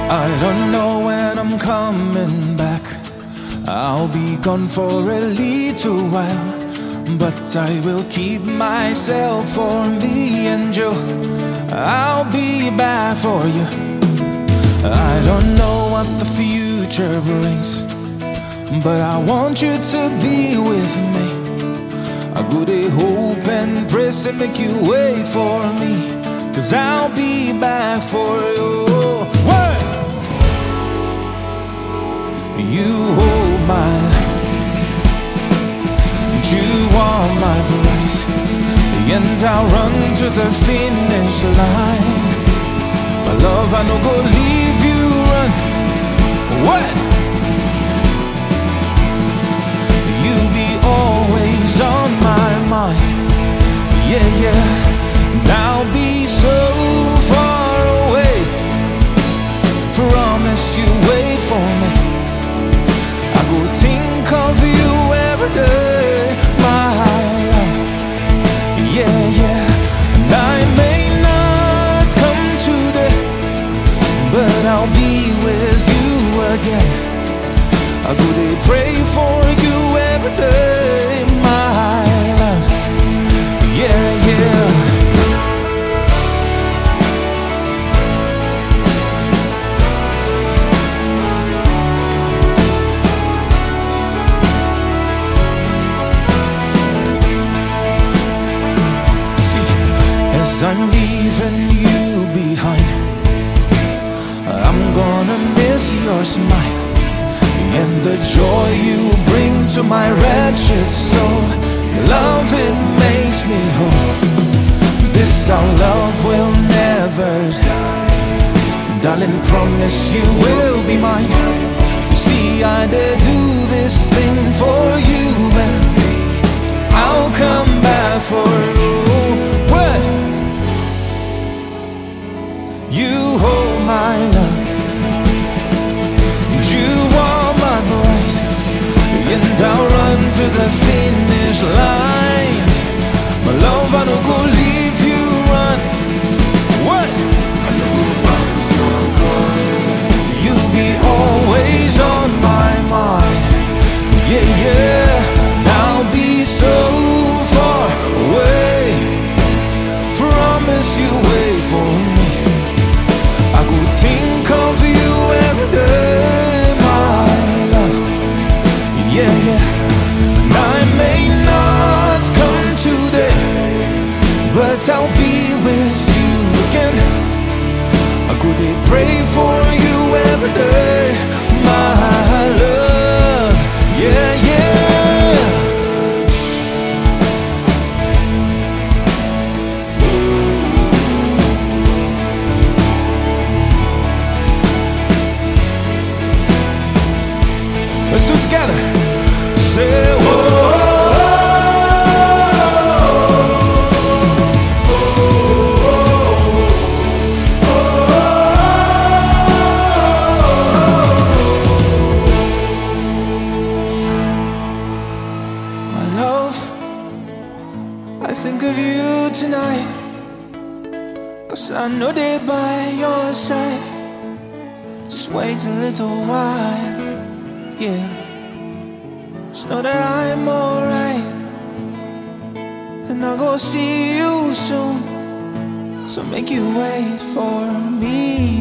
I don't know when I'm coming back. I'll be gone for a little while, but I will keep myself for me and you. I'll be back for you. I don't know what the future brings, but I want you to be with me. I go to hope and pray to make you wait for me, 'cause I'll be back for you. What? You hold my life, you are my prize, and I'll run to the finish line. My love, I no go leave you run. What? You be always on my mind. Yeah, yeah. And I'll be so far away. Promise you wait for me. I go think of you every day, my love. Yeah, yeah. And I may not come today, but I'll be with you again. I go to pray for you every day, my love. Yeah, yeah. As I'm leaving you behind, I'm gonna miss your smile and the joy you bring to my wretched soul. Your love, it makes me whole. This our love will never die. Darling, promise you will be mine. You see, I did do this thing for you, and I'll come back for you. What? You hold my love, you are my prize, and I'll run to the finish line. My love, I don't go leave you run. What? I know you'll be always on my mind. Yeah, yeah. And I'll be so far away. Promise you wait for me. I go think of you every day, my love. Yeah, yeah. And I may not come today, but I'll be with you again. I go to pray for you every day, my love. Yeah, yeah. Let's do it together. Say, whoa. My love, I think of you tonight, 'cause I know they're by your side. Just wait a little while. Yeah, just know that I'm alright, and I'll go see you soon. So make you wait for me.